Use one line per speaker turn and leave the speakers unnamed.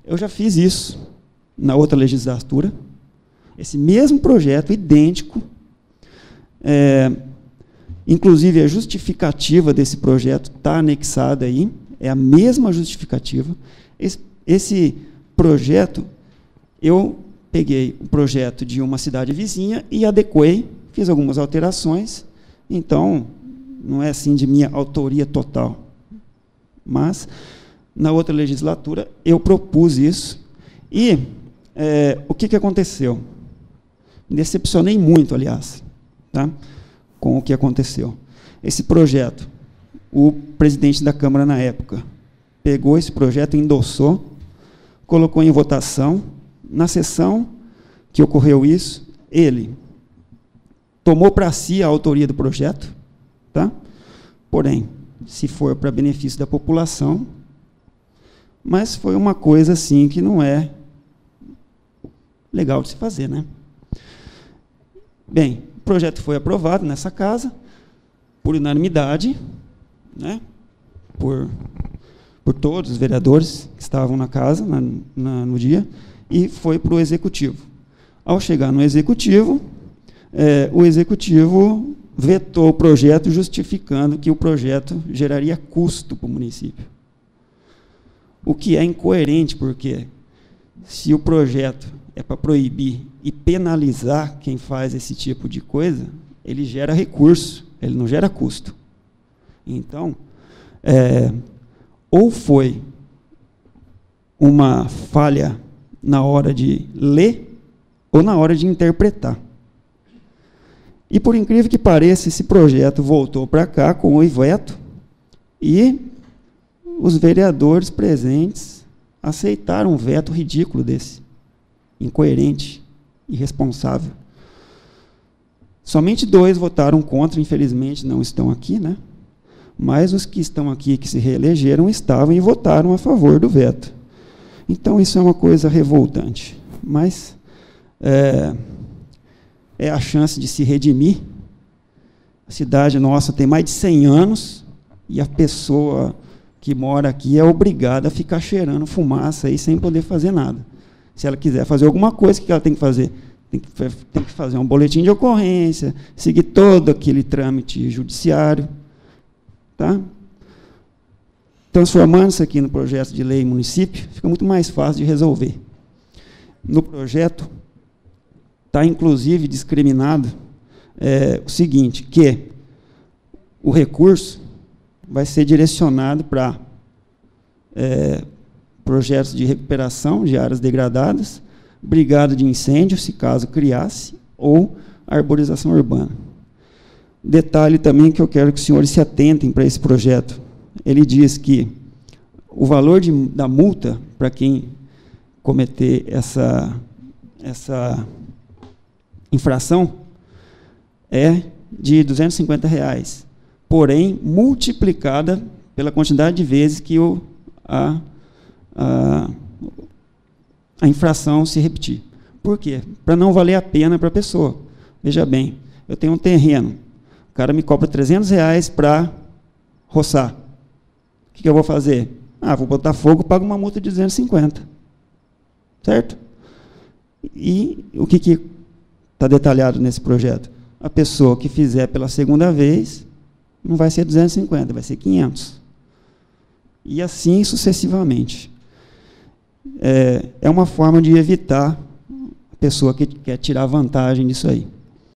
Eu já fiz isso na outra legislatura, esse mesmo projeto, idêntico, inclusive a justificativa desse projeto está anexada aí, é a mesma justificativa. Esse projeto, eu peguei o projeto de uma cidade vizinha e adequei, fiz algumas alterações, então, não é assim de minha autoria total. Mas, na outra legislatura, eu propus isso. E o que aconteceu? Me decepcionei muito, aliás, tá? Com o que aconteceu. Esse projeto, o presidente da Câmara, na época, pegou esse projeto, endossou, colocou em votação. Na sessão que ocorreu isso, ele tomou para si a autoria do projeto, tá? Porém, se for para benefício da população, mas foi uma coisa assim que não é legal de se fazer, né? Bem, o projeto foi aprovado nessa casa, por unanimidade, né? Por todos os vereadores que estavam na casa no dia, e foi para o Executivo. Ao chegar no Executivo, o Executivo vetou o projeto, justificando que o projeto geraria custo para o município. O que é incoerente, porque se o projeto é para proibir e penalizar quem faz esse tipo de coisa, ele gera recurso, ele não gera custo. Então, ou foi uma falha na hora de ler ou na hora de interpretar. E, por incrível que pareça, esse projeto voltou para cá com o veto e os vereadores presentes aceitaram um veto ridículo desse, incoerente, irresponsável. Somente 2 votaram contra, infelizmente não estão aqui, né? Mas os que estão aqui, que se reelegeram, estavam e votaram a favor do veto. Então, isso é uma coisa revoltante. Mas é a chance de se redimir. A cidade nossa tem mais de 100 anos e a pessoa que mora aqui é obrigada a ficar cheirando fumaça aí sem poder fazer nada. Se ela quiser fazer alguma coisa, o que ela tem que fazer? Tem que fazer um boletim de ocorrência, seguir todo aquele trâmite judiciário. Tá? Transformando isso aqui no projeto de lei município, fica muito mais fácil de resolver. No projeto, está inclusive discriminado o seguinte, que o recurso vai ser direcionado para projetos de recuperação de áreas degradadas, brigada de incêndio, se caso criasse, ou arborização urbana. Detalhe também que eu quero que os senhores se atentem para esse projeto. Ele diz que o valor da multa para quem cometer essa infração é de R$ 250, porém, multiplicada pela quantidade de vezes que a infração se repetir. Por quê? Para não valer a pena para a pessoa. Veja bem, eu tenho um terreno, o cara me cobra R$ 300 para roçar. O que eu vou fazer? Vou botar fogo, pago uma multa de 250. Certo? E o que está detalhado nesse projeto? A pessoa que fizer pela segunda vez, não vai ser 250, vai ser 500. E assim sucessivamente. É uma forma de evitar a pessoa que quer tirar vantagem disso aí.